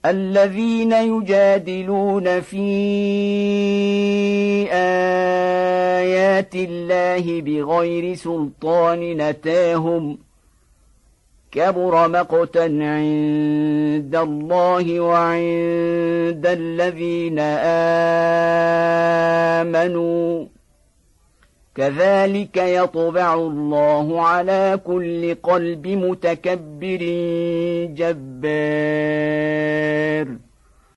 الذين يجادلون في آيات الله بغير سلطان أتاهم كبر مقتا عند الله وعند الذين آمنوا كذلك يطبع الله على كل قلب متكبر جبار